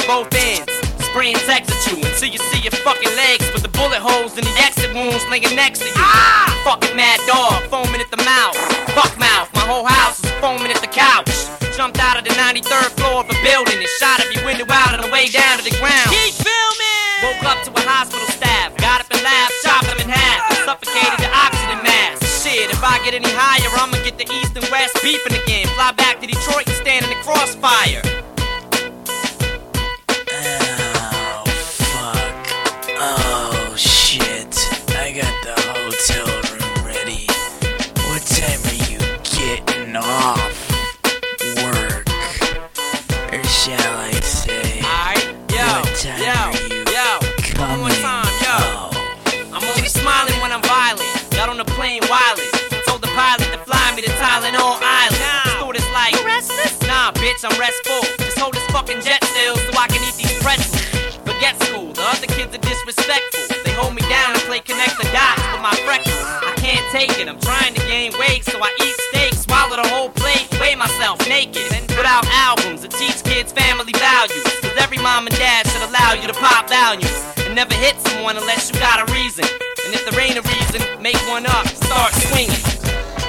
both ends. Spraying sex at you until you see your fucking legs with the bullet holes and the exit wounds laying next to you. Fucking mad dog, foaming at the mouth. Fuck mouth, my whole house is foaming at the couch. Jumped out of the 93rd floor of a building and shot every window out on the way down to the ground. Keep filming! Woke up to a hospital staff, got up and laughed, chopped him in half, and suffocated the oxygen mask. Shit, if I get any higher, I'ma get the East and West beefing again. Fly back to Detroit and stand in the crossfire. Oh, fuck. Oh, shit. I got the hotel room ready. What time are you getting off work? Or shall I say, Alright, what time are you coming? One more time, yo. Oh. I'm only smiling when I'm violent. Got on the plane wireless. Told the pilot to fly me to Tylenol Island. Stewardess like, you restless? Nah, bitch, I'm restful. Just hold this fucking jet still so I can eat these pretzels. Forget school, the other kids are disrespectful. They hold me down and play connect the dots with my freckles. I can't take it, I'm trying to gain weight, so I eat steak, swallow the whole plate, weigh myself naked. Put out albums that teach kids family values. Cause every mom and dad should allow you to pop values. And never hit someone unless you got a reason. And if there ain't a reason, make one up, start swinging.